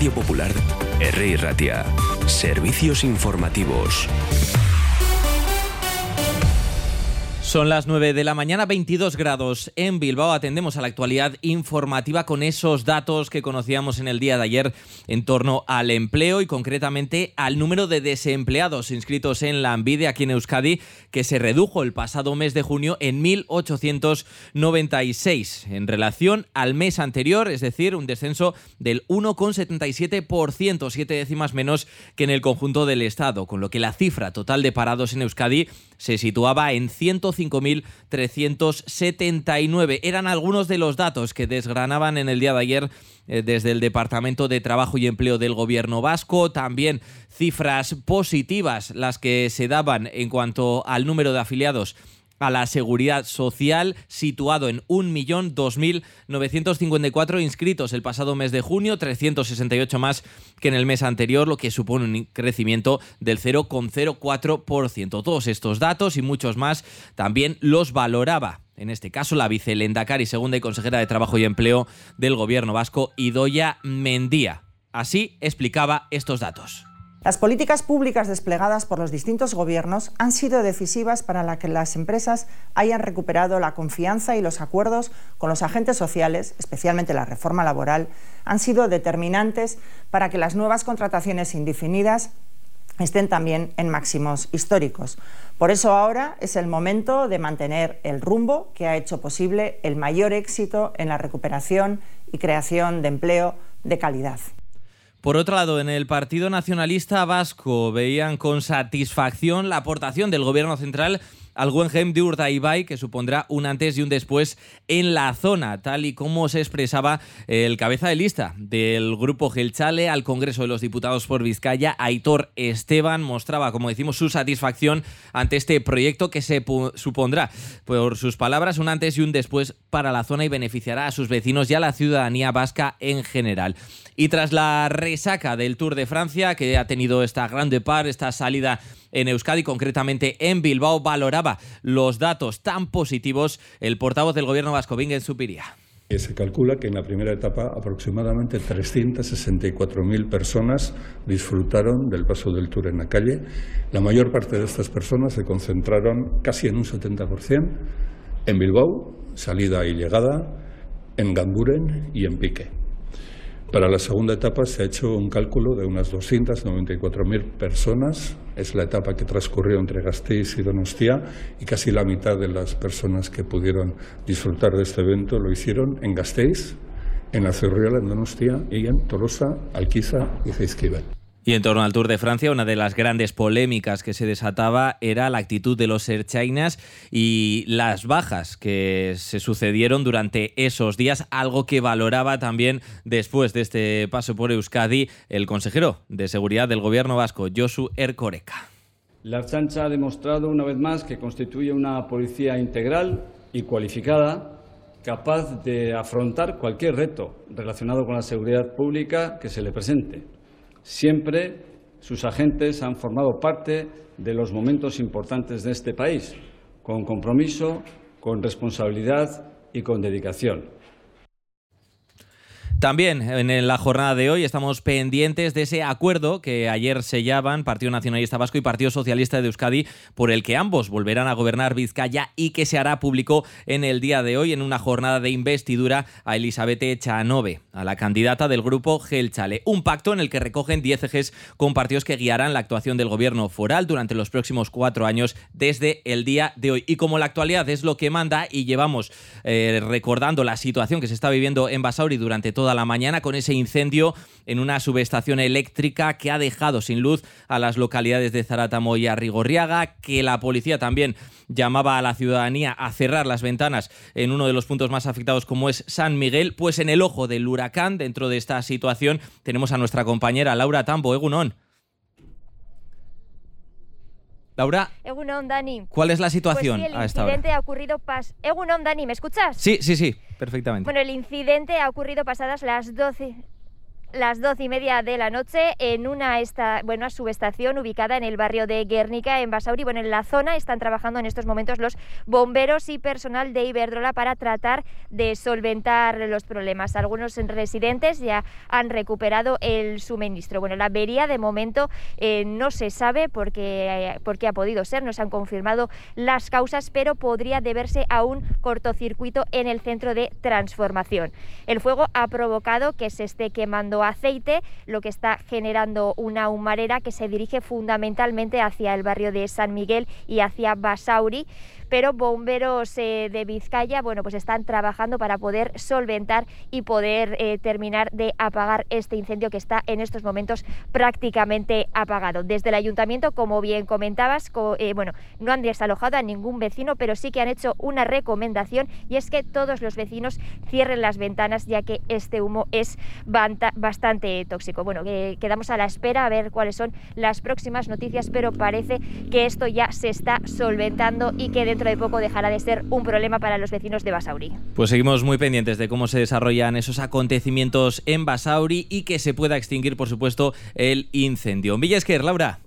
Radio Popular, R. Ratia. Servicios informativos. Son las 9 de la mañana, 22 grados en Bilbao. Atendemos a la actualidad informativa con esos datos que conocíamos en el día de ayer en torno al empleo y concretamente al número de desempleados inscritos en Lanbide aquí en Euskadi, que se redujo el pasado mes de junio en 1.896 en relación al mes anterior, es decir, un descenso del 1,77%, 7 décimas menos que en el conjunto del Estado, con lo que la cifra total de parados en Euskadi se situaba en 105.379. Eran algunos de los datos que desgranaban en el día de ayer desde el Departamento de Trabajo y Empleo del Gobierno vasco. También cifras positivas las que se daban en cuanto al número de afiliados a la Seguridad Social, situado en 1.002.954 inscritos el pasado mes de junio, 368 más que en el mes anterior, lo que supone un crecimiento del 0,04%. Todos estos datos y muchos más también los valoraba, en este caso, la vicelehendakari segunda y consejera de Trabajo y Empleo del Gobierno vasco, Idoia Mendia. Así explicaba estos datos. Las políticas públicas desplegadas por los distintos gobiernos han sido decisivas para que las empresas hayan recuperado la confianza, y los acuerdos con los agentes sociales, especialmente la reforma laboral, han sido determinantes para que las nuevas contrataciones indefinidas estén también en máximos históricos. Por eso ahora es el momento de mantener el rumbo que ha hecho posible el mayor éxito en la recuperación y creación de empleo de calidad. Por otro lado, en el Partido Nacionalista Vasco veían con satisfacción la aportación del Gobierno central al Guggenheim de Urdaibai, que supondrá un antes y un después en la zona, tal y como se expresaba el cabeza de lista del Grupo Jeltzale al Congreso de los Diputados por Vizcaya, Aitor Esteban, mostraba, como decimos, su satisfacción ante este proyecto que se supondrá, por sus palabras, un antes y un después para la zona y beneficiará a sus vecinos y a la ciudadanía vasca en general. Y tras la resaca del Tour de Francia, que ha tenido esta Grand Depart, esta salida en Euskadi, concretamente en Bilbao, valoraba los datos tan positivos el portavoz del Gobierno vasco, Bingen Zupiria. Se calcula que en la primera etapa aproximadamente 364.000 personas disfrutaron del paso del Tour en la calle. La mayor parte de estas personas se concentraron casi en un 70% en Bilbao, salida y llegada, en Gamburen y en Pique. Para la segunda etapa se ha hecho un cálculo de unas 294.000 personas. Es la etapa que transcurrió entre Gasteiz y Donostia, y casi la mitad de las personas que pudieron disfrutar de este evento lo hicieron en Gasteiz, en la Zurriola, en Donostia, y en Tolosa, Alquiza y Jaizkibel. Y en torno al Tour de Francia, una de las grandes polémicas que se desataba era la actitud de los ertzainas y las bajas que se sucedieron durante esos días, algo que valoraba también después de este paso por Euskadi el consejero de Seguridad del Gobierno vasco, Josu Erkoreka. La Ertzaintza ha demostrado una vez más que constituye una policía integral y cualificada, capaz de afrontar cualquier reto relacionado con la seguridad pública que se le presente. Siempre sus agentes han formado parte de los momentos importantes de este país, con compromiso, con responsabilidad y con dedicación. También en la jornada de hoy estamos pendientes de ese acuerdo que ayer sellaban Partido Nacionalista Vasco y Partido Socialista de Euskadi, por el que ambos volverán a gobernar Vizcaya y que se hará público en el día de hoy en una jornada de investidura a Elizabeth Echanove, a la candidata del Grupo Jeltzale. Un pacto en el que recogen 10 ejes compartidos que guiarán la actuación del gobierno foral durante los próximos 4 años desde el día de hoy. Y como la actualidad es lo que manda y llevamos recordando la situación que se está viviendo en Basauri durante toda la mañana, con ese incendio en una subestación eléctrica que ha dejado sin luz a las localidades de Zaratamo y Arrigorriaga, que la policía también llamaba a la ciudadanía a cerrar las ventanas en uno de los puntos más afectados como es San Miguel. Pues en el ojo del huracán, dentro de esta situación, tenemos a nuestra compañera Laura Tambo. Egunon. Laura, Egunon, Dani. ¿Cuál es la situación pues sí, a esta hora? El incidente ha ocurrido Egunon, Dani, ¿me escuchas? Sí, perfectamente. Bueno, el incidente ha ocurrido pasadas las 12 las 12:30 de la noche en una subestación ubicada en el barrio de Guernica, en Basauri. Bueno, en la zona están trabajando en estos momentos los bomberos y personal de Iberdrola para tratar de solventar los problemas. Algunos residentes ya han recuperado el suministro. Bueno, la avería de momento no se sabe por qué ha podido ser, no se han confirmado las causas, pero podría deberse a un cortocircuito en el centro de transformación. El fuego ha provocado que se esté quemando aceite, lo que está generando una humareda que se dirige fundamentalmente hacia el barrio de San Miguel y hacia Basauri, pero bomberos de Vizcaya, pues están trabajando para poder solventar y poder terminar de apagar este incendio que está en estos momentos prácticamente apagado. Desde el ayuntamiento, como bien comentabas, no han desalojado a ningún vecino, pero sí que han hecho una recomendación, y es que todos los vecinos cierren las ventanas, ya que este humo es bastante tóxico. Quedamos a la espera a ver cuáles son las próximas noticias, pero parece que esto ya se está solventando y que dentro de poco dejará de ser un problema para los vecinos de Basauri. Pues seguimos muy pendientes de cómo se desarrollan esos acontecimientos en Basauri y que se pueda extinguir, por supuesto, el incendio. Mila esker, Laura.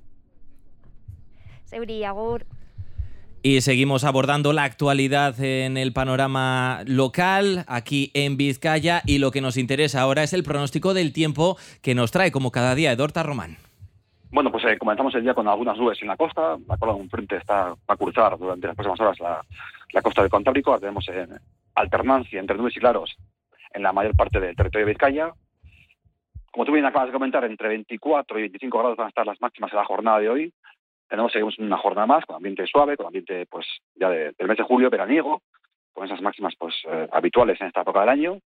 Zeuri, agur. Y seguimos abordando la actualidad en el panorama local, aquí en Vizcaya, y lo que nos interesa ahora es el pronóstico del tiempo que nos trae, como cada día, Edorta Román. Bueno, pues comenzamos el día con algunas nubes en la costa. La cola de un frente va a cruzar durante las próximas horas la costa del Cantábrico. Ahora tenemos alternancia entre nubes y claros en la mayor parte del territorio de Vizcaya. Como tú bien acabas de comentar, entre 24 y 25 grados van a estar las máximas en la jornada de hoy. Seguimos una jornada más con ambiente suave, con ambiente ya del mes de julio, veraniego, con esas máximas habituales en esta época del año.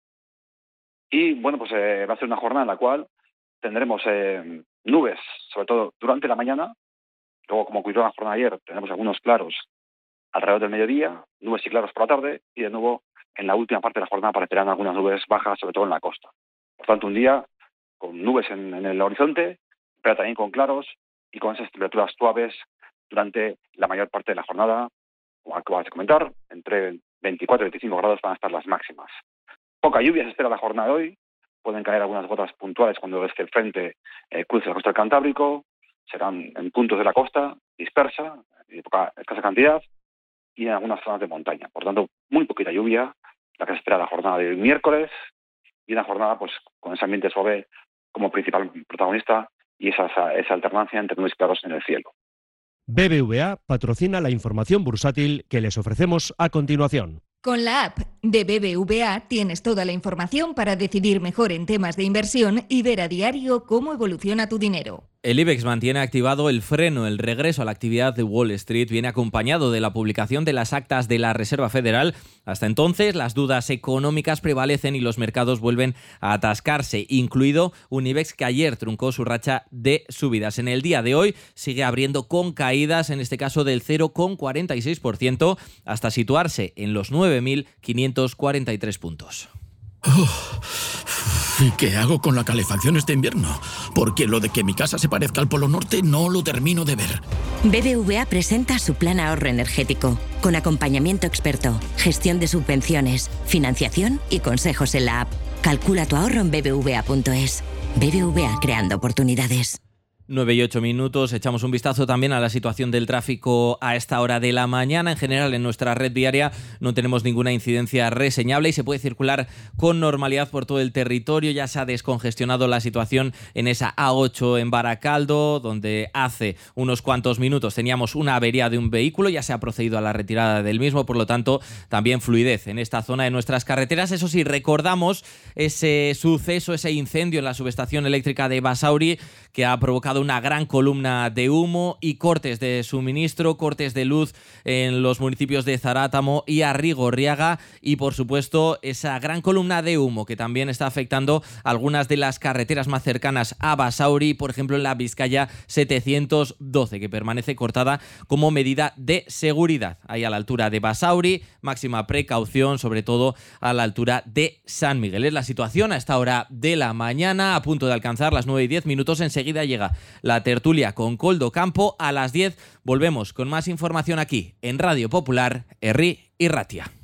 Y va a ser una jornada en la cual tendremos nubes, sobre todo durante la mañana. Luego, como ocurrió en la jornada de ayer, tenemos algunos claros alrededor del mediodía, nubes y claros por la tarde, y de nuevo en la última parte de la jornada aparecerán algunas nubes bajas, sobre todo en la costa. Por tanto, un día con nubes en el horizonte, pero también con claros y con esas temperaturas suaves durante la mayor parte de la jornada. Como acabas de comentar, entre 24 y 25 grados van a estar las máximas. Poca lluvia se espera la jornada de hoy. Pueden caer algunas gotas puntuales cuando el frente cruce la costa del Cantábrico. Serán en puntos de la costa, dispersa, de poca escasa cantidad, y en algunas zonas de montaña. Por tanto, muy poquita lluvia la que se espera la jornada de miércoles, y una jornada con ese ambiente suave como principal protagonista y esa alternancia entre nubes y claros en el cielo. BBVA patrocina la información bursátil que les ofrecemos a continuación. Con la app de BBVA tienes toda la información para decidir mejor en temas de inversión y ver a diario cómo evoluciona tu dinero. El IBEX mantiene activado el freno. El regreso a la actividad de Wall Street viene acompañado de la publicación de las actas de la Reserva Federal. Hasta entonces, las dudas económicas prevalecen y los mercados vuelven a atascarse, incluido un IBEX que ayer truncó su racha de subidas. En el día de hoy sigue abriendo con caídas, en este caso del 0,46%, hasta situarse en los 9.543 puntos. ¿Y qué hago con la calefacción este invierno? Porque lo de que mi casa se parezca al Polo Norte no lo termino de ver. BBVA presenta su plan ahorro energético, con acompañamiento experto, gestión de subvenciones, financiación y consejos en la app. Calcula tu ahorro en bbva.es. BBVA, creando oportunidades. 9 y 8 minutos, echamos un vistazo también a la situación del tráfico a esta hora de la mañana. En general, en nuestra red viaria no tenemos ninguna incidencia reseñable y se puede circular con normalidad por todo el territorio. Ya se ha descongestionado la situación en esa A8 en Baracaldo, donde hace unos cuantos minutos teníamos una avería de un vehículo. Ya se ha procedido a la retirada del mismo, por lo tanto, también fluidez en esta zona de nuestras carreteras. Eso sí, recordamos ese suceso, ese incendio en la subestación eléctrica de Basauri, que ha provocado una gran columna de humo y cortes de suministro, cortes de luz en los municipios de Zarátamo y Arrigorriaga, y por supuesto esa gran columna de humo que también está afectando algunas de las carreteras más cercanas a Basauri, por ejemplo en la Vizcaya 712, que permanece cortada como medida de seguridad. Ahí a la altura de Basauri, máxima precaución, sobre todo a la altura de San Miguel. Es la situación a esta hora de la mañana, a punto de alcanzar las 9 y 10 minutos. Enseguida llega la tertulia con Koldo Campo. A las 10 volvemos con más información aquí en Radio Popular, Herri y Ratia.